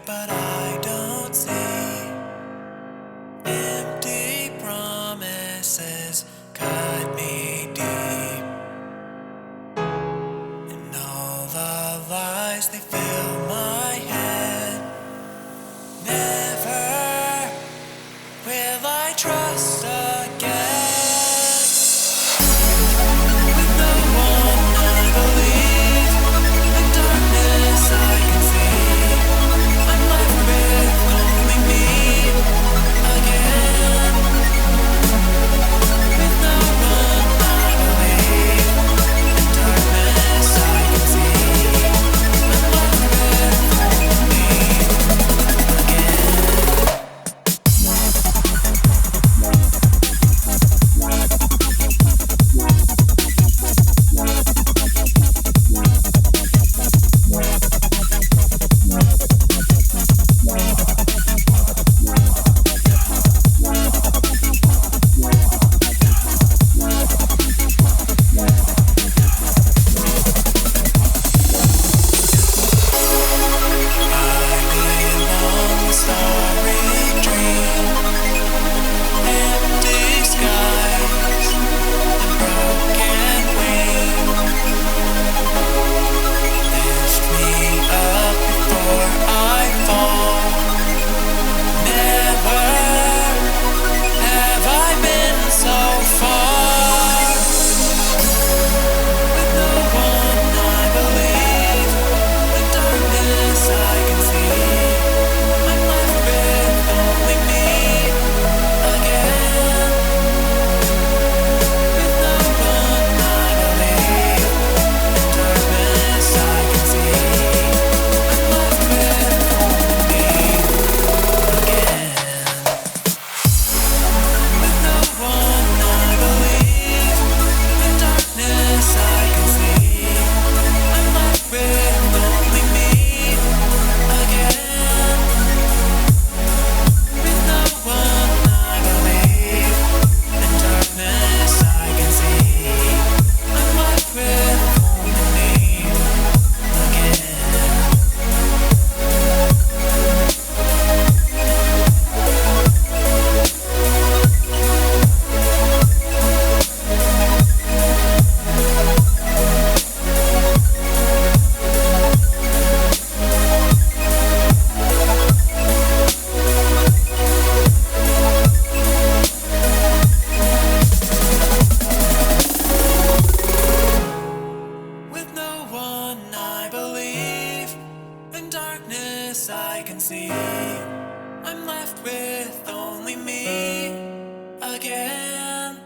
but I don't see. Empty promises cut me deep, and all the lies they fill my head. Never will I trust again. With no one I believe, in darkness I can see. I'm left with only me again. With no one I believe, in darkness I can see. I'm left with only me again. I belong with starry dream, empty skies and broken wings. Lift me up before I fall. Never have I been so far. With no one I believe, in darkness I can see. I'm left with only me again. With no one I believe, in darkness I can see. I'm left with only me again. With no one I believe, in darkness I can see. I'm left with only me again. With no one I believe, in darkness I can see. I'm left with only me again. With no one I believe, in darkness I can see. I'm left with only me again.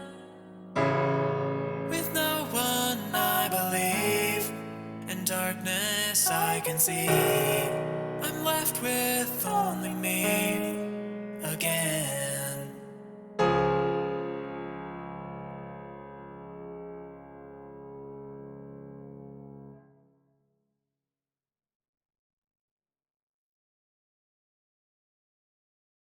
With no one I believe, in darkness I can see. I'm left with only me